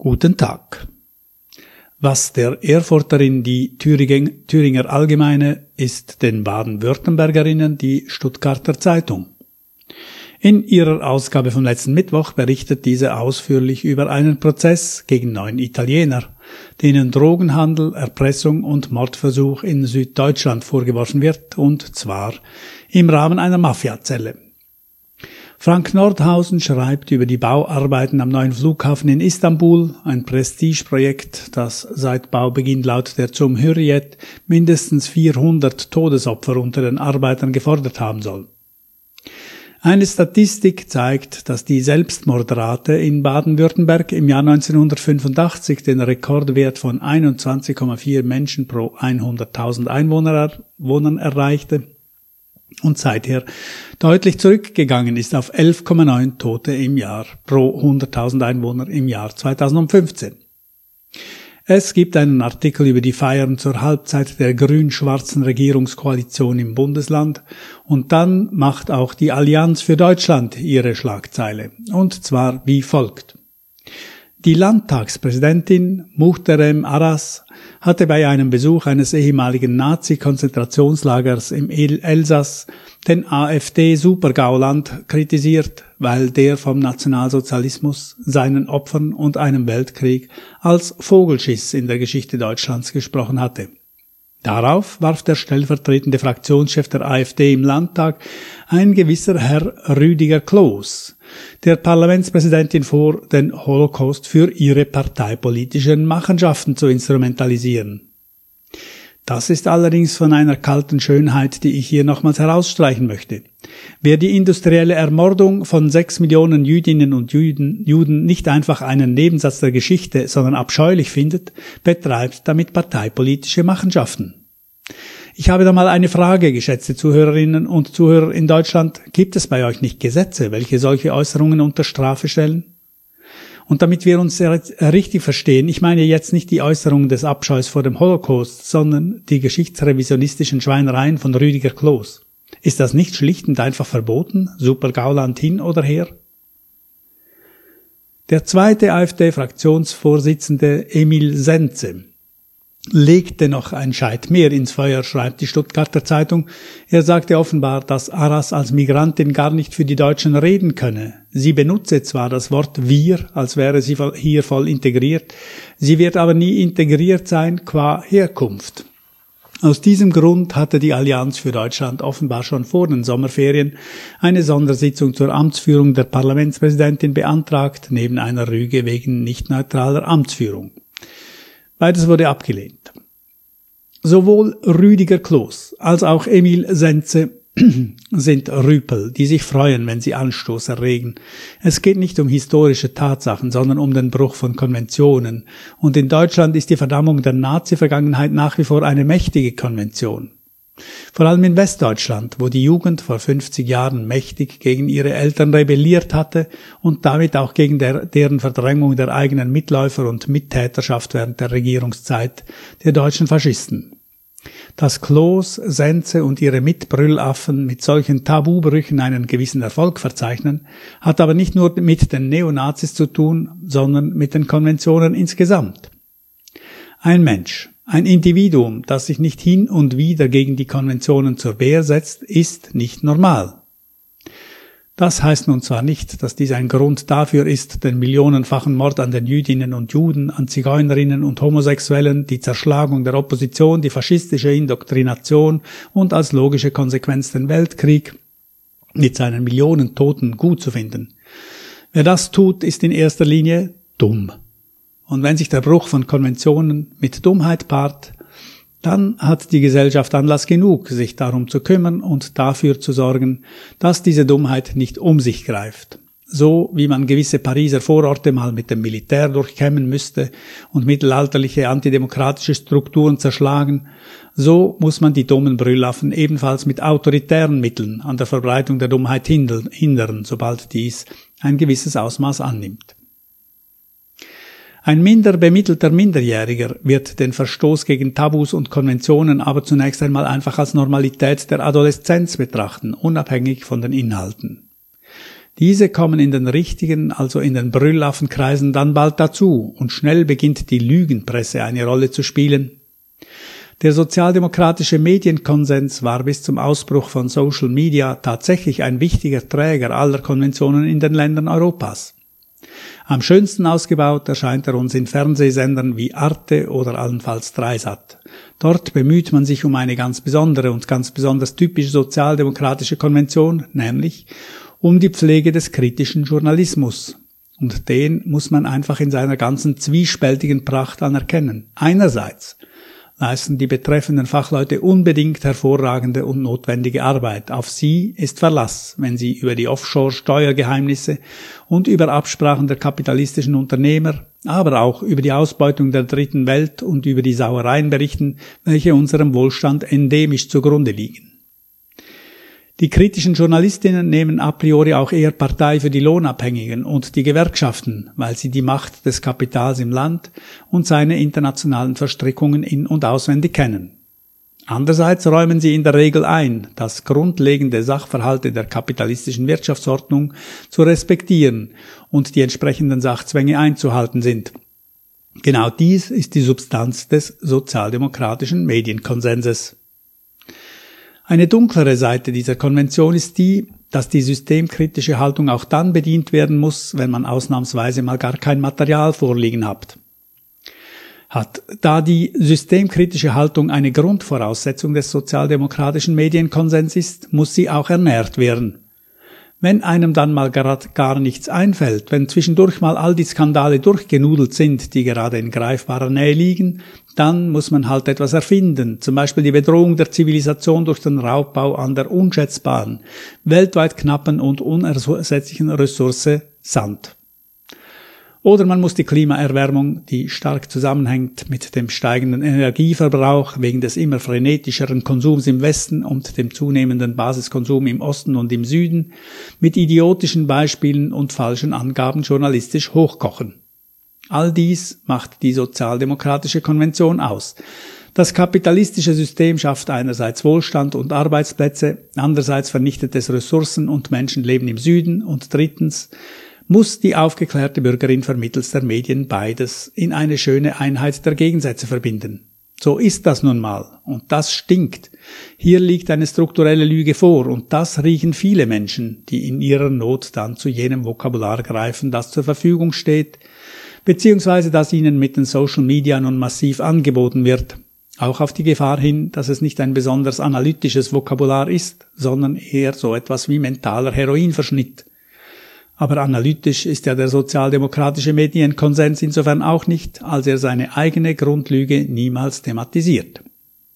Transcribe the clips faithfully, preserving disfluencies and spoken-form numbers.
Guten Tag. Was der Erfurterin die Thüringer Allgemeine ist den Baden-Württembergerinnen die Stuttgarter Zeitung. In ihrer Ausgabe vom letzten Mittwoch berichtet diese ausführlich über einen Prozess gegen neun Italiener, denen Drogenhandel, Erpressung und Mordversuch in Süddeutschland vorgeworfen wird, und zwar im Rahmen einer Mafiazelle. Frank Nordhausen schreibt über die Bauarbeiten am neuen Flughafen in Istanbul, ein Prestigeprojekt, das seit Baubeginn laut der Cumhuriyet mindestens vierhundert Todesopfer unter den Arbeitern gefordert haben soll. Eine Statistik zeigt, dass die Selbstmordrate in Baden-Württemberg im Jahr neunzehnhundertfünfundachtzig den Rekordwert von einundzwanzig Komma vier Menschen pro hunderttausend Einwohnern erreichte und seither deutlich zurückgegangen ist auf elf Komma neun Tote im Jahr pro hunderttausend Einwohner im Jahr zweitausendfünfzehn. Es gibt einen Artikel über die Feiern zur Halbzeit der grün-schwarzen Regierungskoalition im Bundesland, und dann macht auch die Allianz für Deutschland ihre Schlagzeile, und zwar wie folgt. Die Landtagspräsidentin Muhterem Aras hatte bei einem Besuch eines ehemaligen Nazi-Konzentrationslagers im Elsass den AfD-Supergauland kritisiert, weil der vom Nationalsozialismus, seinen Opfern und einem Weltkrieg als Vogelschiss in der Geschichte Deutschlands gesprochen hatte. Darauf warf der stellvertretende Fraktionschef der AfD im Landtag, ein gewisser Herr Rüdiger Kloß, der Parlamentspräsidentin vor, den Holocaust für ihre parteipolitischen Machenschaften zu instrumentalisieren. Das ist allerdings von einer kalten Schönheit, die ich hier nochmals herausstreichen möchte. Wer die industrielle Ermordung von sechs Millionen Jüdinnen und Juden, Juden nicht einfach einen Nebensatz der Geschichte, sondern abscheulich findet, betreibt damit parteipolitische Machenschaften. Ich habe da mal eine Frage, geschätzte Zuhörerinnen und Zuhörer in Deutschland. Gibt es bei euch nicht Gesetze, welche solche Äußerungen unter Strafe stellen? Und damit wir uns richtig verstehen, ich meine jetzt nicht die Äußerungen des Abscheus vor dem Holocaust, sondern die geschichtsrevisionistischen Schweinereien von Rüdiger Kloß. Ist das nicht schlicht und einfach verboten? Supergauland hin oder her? Der zweite AfD-Fraktionsvorsitzende Emil Senze legte noch ein Scheit mehr ins Feuer, schreibt die Stuttgarter Zeitung. Er sagte offenbar, dass Aras als Migrantin gar nicht für die Deutschen reden könne. Sie benutze zwar das Wort wir, als wäre sie hier voll integriert, sie wird aber nie integriert sein qua Herkunft. Aus diesem Grund hatte die Allianz für Deutschland offenbar schon vor den Sommerferien eine Sondersitzung zur Amtsführung der Parlamentspräsidentin beantragt, neben einer Rüge wegen nicht neutraler Amtsführung. Beides wurde abgelehnt. Sowohl Rüdiger Kloß als auch Emil Senze sind Rüpel, die sich freuen, wenn sie Anstoß erregen. Es geht nicht um historische Tatsachen, sondern um den Bruch von Konventionen. Und in Deutschland ist die Verdammung der Nazi-Vergangenheit nach wie vor eine mächtige Konvention. Vor allem in Westdeutschland, wo die Jugend vor fünfzig Jahren mächtig gegen ihre Eltern rebelliert hatte und damit auch gegen der, deren Verdrängung der eigenen Mitläufer und Mittäterschaft während der Regierungszeit der deutschen Faschisten. Dass Kloß, Senze und ihre Mitbrüllaffen mit solchen Tabubrüchen einen gewissen Erfolg verzeichnen, hat aber nicht nur mit den Neonazis zu tun, sondern mit den Konventionen insgesamt. Ein Mensch, ein Individuum, das sich nicht hin und wieder gegen die Konventionen zur Wehr setzt, ist nicht normal. Das heißt nun zwar nicht, dass dies ein Grund dafür ist, den millionenfachen Mord an den Jüdinnen und Juden, an Zigeunerinnen und Homosexuellen, die Zerschlagung der Opposition, die faschistische Indoktrination und als logische Konsequenz den Weltkrieg mit seinen Millionen Toten gut zu finden. Wer das tut, ist in erster Linie dumm. Und wenn sich der Bruch von Konventionen mit Dummheit paart, dann hat die Gesellschaft Anlass genug, sich darum zu kümmern und dafür zu sorgen, dass diese Dummheit nicht um sich greift. So wie man gewisse Pariser Vororte mal mit dem Militär durchkämmen müsste und mittelalterliche antidemokratische Strukturen zerschlagen, so muss man die dummen Brüllaffen ebenfalls mit autoritären Mitteln an der Verbreitung der Dummheit hindern, sobald dies ein gewisses Ausmaß annimmt. Ein minder bemittelter Minderjähriger wird den Verstoß gegen Tabus und Konventionen aber zunächst einmal einfach als Normalität der Adoleszenz betrachten, unabhängig von den Inhalten. Diese kommen in den richtigen, also in den Brüllaffenkreisen dann bald dazu und schnell beginnt die Lügenpresse eine Rolle zu spielen. Der sozialdemokratische Medienkonsens war bis zum Ausbruch von Social Media tatsächlich ein wichtiger Träger aller Konventionen in den Ländern Europas. Am schönsten ausgebaut erscheint er uns in Fernsehsendern wie Arte oder allenfalls Dreisat. Dort bemüht man sich um eine ganz besondere und ganz besonders typisch sozialdemokratische Konvention, nämlich um die Pflege des kritischen Journalismus. Und den muss man einfach in seiner ganzen zwiespältigen Pracht anerkennen. Einerseits leisten die betreffenden Fachleute unbedingt hervorragende und notwendige Arbeit. Auf sie ist Verlass, wenn sie über die Offshore-Steuergeheimnisse und über Absprachen der kapitalistischen Unternehmer, aber auch über die Ausbeutung der dritten Welt und über die Sauereien berichten, welche unserem Wohlstand endemisch zugrunde liegen. Die kritischen Journalistinnen nehmen a priori auch eher Partei für die Lohnabhängigen und die Gewerkschaften, weil sie die Macht des Kapitals im Land und seine internationalen Verstrickungen in- und auswendig kennen. Andererseits räumen sie in der Regel ein, dass grundlegende Sachverhalte der kapitalistischen Wirtschaftsordnung zu respektieren und die entsprechenden Sachzwänge einzuhalten sind. Genau dies ist die Substanz des sozialdemokratischen Medienkonsenses. Eine dunklere Seite dieser Konvention ist die, dass die systemkritische Haltung auch dann bedient werden muss, wenn man ausnahmsweise mal gar kein Material vorliegen hat. Hat. Da die systemkritische Haltung eine Grundvoraussetzung des sozialdemokratischen Medienkonsens ist, muss sie auch ernährt werden. Wenn einem dann mal gerade gar nichts einfällt, wenn zwischendurch mal all die Skandale durchgenudelt sind, die gerade in greifbarer Nähe liegen, dann muss man halt etwas erfinden, zum Beispiel die Bedrohung der Zivilisation durch den Raubbau an der unschätzbaren, weltweit knappen und unersetzlichen Ressource Sand. Oder man muss die Klimaerwärmung, die stark zusammenhängt mit dem steigenden Energieverbrauch wegen des immer frenetischeren Konsums im Westen und dem zunehmenden Basiskonsum im Osten und im Süden, mit idiotischen Beispielen und falschen Angaben journalistisch hochkochen. All dies macht die sozialdemokratische Konvention aus. Das kapitalistische System schafft einerseits Wohlstand und Arbeitsplätze, andererseits vernichtet es Ressourcen und Menschenleben im Süden und drittens muss die aufgeklärte Bürgerin vermittels der Medien beides in eine schöne Einheit der Gegensätze verbinden. So ist das nun mal und das stinkt. Hier liegt eine strukturelle Lüge vor und das riechen viele Menschen, die in ihrer Not dann zu jenem Vokabular greifen, das zur Verfügung steht, beziehungsweise das ihnen mit den Social Media nun massiv angeboten wird. Auch auf die Gefahr hin, dass es nicht ein besonders analytisches Vokabular ist, sondern eher so etwas wie mentaler Heroinverschnitt. Aber analytisch ist ja der sozialdemokratische Medienkonsens insofern auch nicht, als er seine eigene Grundlüge niemals thematisiert.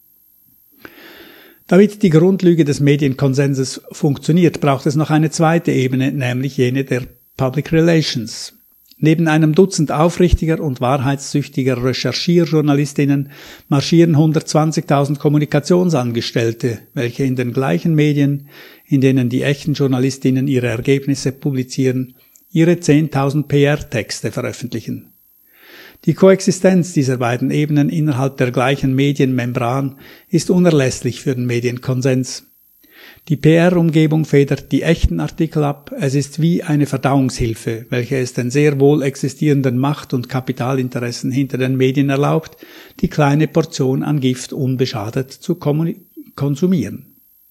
Damit die Grundlüge des Medienkonsenses funktioniert, braucht es noch eine zweite Ebene, nämlich jene der Public Relations. Neben einem Dutzend aufrichtiger und wahrheitssüchtiger Recherchierjournalistinnen marschieren hundertzwanzigtausend Kommunikationsangestellte, welche in den gleichen Medien, in denen die echten Journalistinnen ihre Ergebnisse publizieren, ihre zehntausend P R-Texte veröffentlichen. Die Koexistenz dieser beiden Ebenen innerhalb der gleichen Medienmembran ist unerlässlich für den Medienkonsens. Die P R-Umgebung federt die echten Artikel ab, es ist wie eine Verdauungshilfe, welche es den sehr wohl existierenden Macht- und Kapitalinteressen hinter den Medien erlaubt, die kleine Portion an Gift unbeschadet zu konsumieren.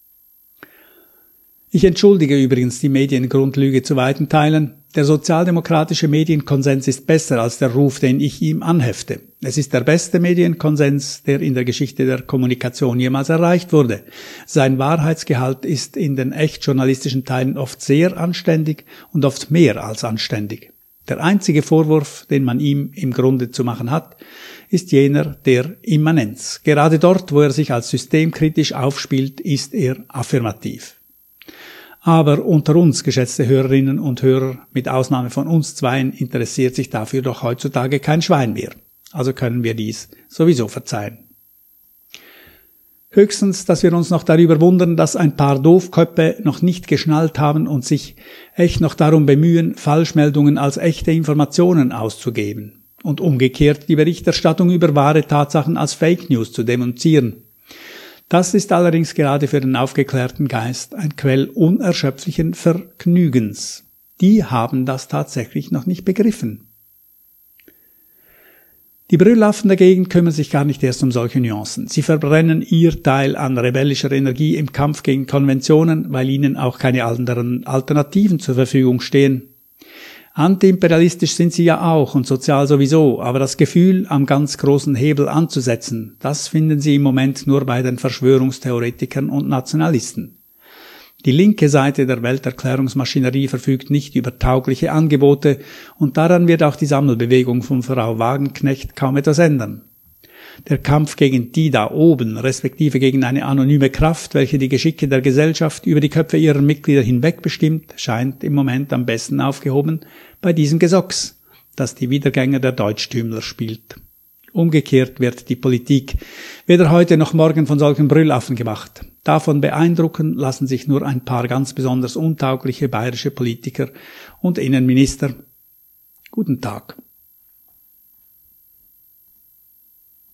Ich entschuldige übrigens die Mediengrundlüge zu weiten Teilen. Der sozialdemokratische Medienkonsens ist besser als der Ruf, den ich ihm anhefte. Es ist der beste Medienkonsens, der in der Geschichte der Kommunikation jemals erreicht wurde. Sein Wahrheitsgehalt ist in den echt journalistischen Teilen oft sehr anständig und oft mehr als anständig. Der einzige Vorwurf, den man ihm im Grunde zu machen hat, ist jener der Immanenz. Gerade dort, wo er sich als systemkritisch aufspielt, ist er affirmativ. Aber unter uns, geschätzte Hörerinnen und Hörer, mit Ausnahme von uns Zweien, interessiert sich dafür doch heutzutage kein Schwein mehr. Also können wir dies sowieso verzeihen. Höchstens, dass wir uns noch darüber wundern, dass ein paar Doofköppe noch nicht geschnallt haben und sich echt noch darum bemühen, Falschmeldungen als echte Informationen auszugeben und umgekehrt die Berichterstattung über wahre Tatsachen als Fake News zu denunzieren. Das ist allerdings gerade für den aufgeklärten Geist ein Quell unerschöpflichen Vergnügens. Die haben das tatsächlich noch nicht begriffen. Die Brüllaffen dagegen kümmern sich gar nicht erst um solche Nuancen. Sie verbrennen ihr Teil an rebellischer Energie im Kampf gegen Konventionen, weil ihnen auch keine anderen Alternativen zur Verfügung stehen. Antiimperialistisch sind sie ja auch und sozial sowieso, aber das Gefühl, am ganz großen Hebel anzusetzen, das finden sie im Moment nur bei den Verschwörungstheoretikern und Nationalisten. Die linke Seite der Welterklärungsmaschinerie verfügt nicht über taugliche Angebote und daran wird auch die Sammelbewegung von Frau Wagenknecht kaum etwas ändern. Der Kampf gegen die da oben, respektive gegen eine anonyme Kraft, welche die Geschicke der Gesellschaft über die Köpfe ihrer Mitglieder hinweg bestimmt, scheint im Moment am besten aufgehoben bei diesem Gesocks, das die Wiedergänger der Deutschtümler spielt. Umgekehrt wird die Politik weder heute noch morgen von solchen Brüllaffen gemacht. Davon beeindrucken lassen sich nur ein paar ganz besonders untaugliche bayerische Politiker und Innenminister. Guten Tag.